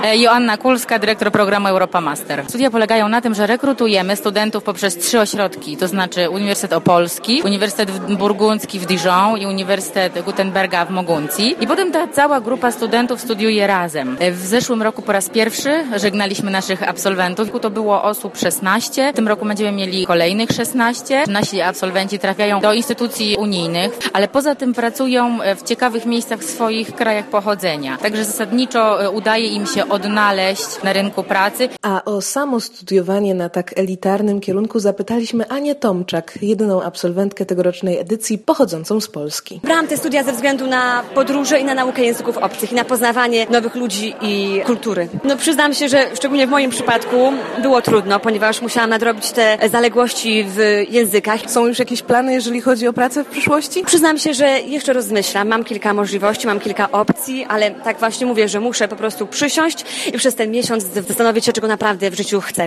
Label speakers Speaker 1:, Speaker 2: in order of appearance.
Speaker 1: Joanna Kulska, dyrektor programu Europa Master. Studia polegają na tym, że rekrutujemy studentów poprzez 3 ośrodki, to znaczy Uniwersytet Opolski, Uniwersytet Burgundzki w Dijon i Uniwersytet Gutenberga w Moguncji. I potem ta cała grupa studentów studiuje razem. W zeszłym roku po raz pierwszy żegnaliśmy naszych absolwentów. To było osób 16. W tym roku będziemy mieli kolejnych 16. Nasi absolwenci trafiają do instytucji unijnych, ale poza tym pracują w ciekawych miejscach w swoich krajach pochodzenia. Także zasadniczo udaje im się odnaleźć na rynku pracy.
Speaker 2: A o samo studiowanie na tak elitarnym kierunku zapytaliśmy Anię Tomczak, jedyną absolwentkę tegorocznej edycji pochodzącą z Polski.
Speaker 3: Wybrałam te studia ze względu na podróże i na naukę języków obcych i na poznawanie nowych ludzi i kultury. Przyznam się, że szczególnie w moim przypadku było trudno, ponieważ musiałam nadrobić te zaległości w językach.
Speaker 2: Są już jakieś plany, jeżeli chodzi o pracę w przyszłości?
Speaker 3: Przyznam się, że jeszcze rozmyślam. Mam kilka możliwości, mam kilka opcji, ale tak właśnie mówię, że muszę po prostu przysiąść i przez ten miesiąc zastanowić się, czego naprawdę w życiu chcę.